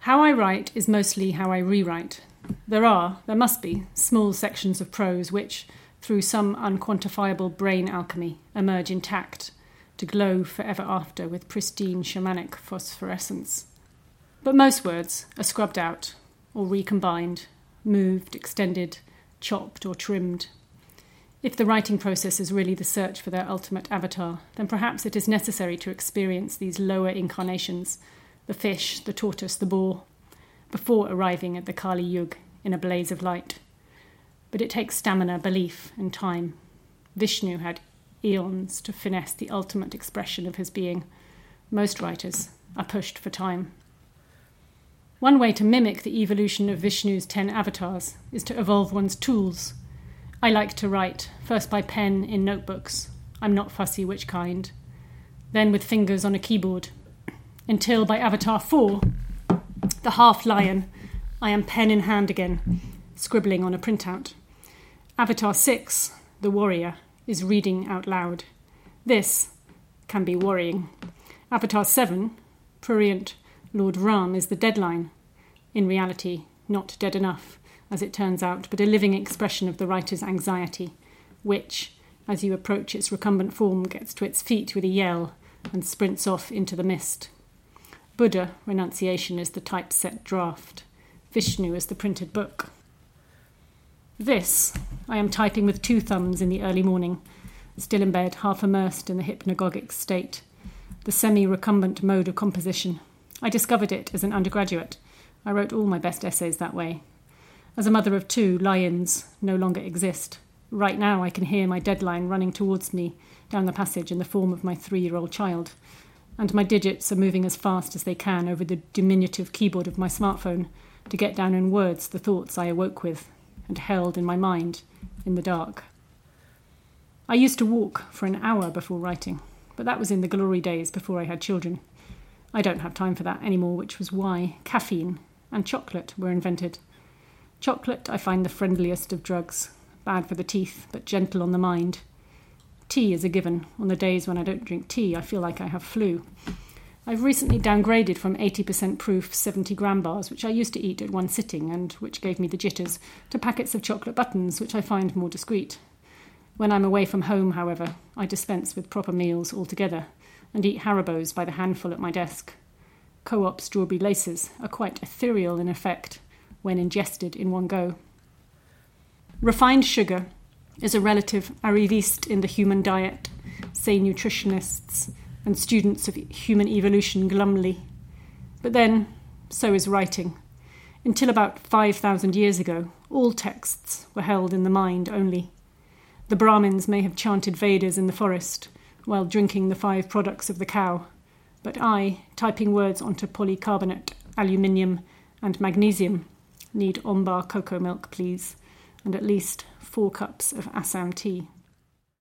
How I write is mostly how I rewrite. There must be, small sections of prose which, through some unquantifiable brain alchemy, emerge intact, to glow forever after with pristine shamanic phosphorescence. But most words are scrubbed out, or recombined, moved, extended, chopped or trimmed. If the writing process is really the search for their ultimate avatar, then perhaps it is necessary to experience these lower incarnations, the fish, the tortoise, the boar, before arriving at the Kali Yug in a blaze of light. But it takes stamina, belief, and time. Vishnu had eons to finesse the ultimate expression of his being. Most writers are pushed for time. One way to mimic the evolution of Vishnu's 10 avatars is to evolve one's tools. I like to write, first by pen in notebooks. I'm not fussy which kind. Then with fingers on a keyboard. Until by Avatar 4, the half-lion, I am pen in hand again, scribbling on a printout. Avatar 6, the warrior, is reading out loud. This can be worrying. Avatar 7, prurient Lord Ram, is the deadline. In reality, not dead enough, as it turns out, but a living expression of the writer's anxiety, which, as you approach its recumbent form, gets to its feet with a yell and sprints off into the mist. Buddha, renunciation, is the typeset draft. Vishnu is the printed book. This, I am typing with 2 thumbs in the early morning, still in bed, half immersed in the hypnagogic state, the semi-recumbent mode of composition. I discovered it as an undergraduate. I wrote all my best essays that way. As a mother of 2, lions no longer exist. Right now I can hear my deadline running towards me down the passage in the form of my 3-year-old child, and my digits are moving as fast as they can over the diminutive keyboard of my smartphone to get down in words the thoughts I awoke with and held in my mind in the dark. I used to walk for an hour before writing, but that was in the glory days before I had children. I don't have time for that anymore, which was why caffeine and chocolate were invented. Chocolate I find the friendliest of drugs, bad for the teeth, but gentle on the mind. Tea is a given. On the days when I don't drink tea, I feel like I have flu. I've recently downgraded from 80% proof 70-gram bars, which I used to eat at one sitting and which gave me the jitters, to packets of chocolate buttons, which I find more discreet. When I'm away from home, however, I dispense with proper meals altogether and eat Haribos by the handful at my desk. Co-op strawberry laces are quite ethereal in effect when ingested in one go. Refined sugar is a relative arriviste in the human diet, say nutritionists and students of human evolution glumly. But then, so is writing. Until about 5,000 years ago, all texts were held in the mind only. The Brahmins may have chanted Vedas in the forest while drinking the 5 products of the cow, but I, typing words onto polycarbonate, aluminium and magnesium, need Ombar cocoa milk, please, and at least 4 cups of Assam tea.